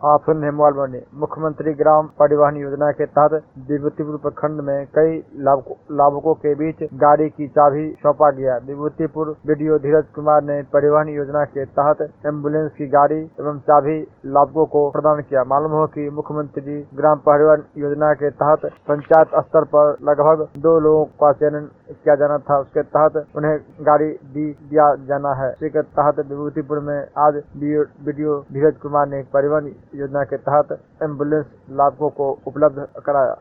आप सुन रहे मोबाइल बने। मुख्यमंत्री ग्राम परिवहन योजना के तहत विभूतिपुर प्रखंड में कई लाभुकों के बीच गाड़ी की चाबी सौंपा गया। विभूतिपुर बीडीओ धीरज कुमार ने परिवहन योजना के तहत एम्बुलेंस की गाड़ी एवं चाबी लाभुकों को प्रदान किया। मालूम हो कि मुख्यमंत्री ग्राम परिवहन योजना के तहत पंचायत स्तर पर लगभग 2 लोगों का चयन किया जाना था। उसके तहत उन्हें गाड़ी दिया जाना है। इसी के तहत विभूतिपुर में आज बीडीओ धीरज कुमार ने परिवहन योजना के तहत एम्बुलेंस लाभुकों को उपलब्ध कराया।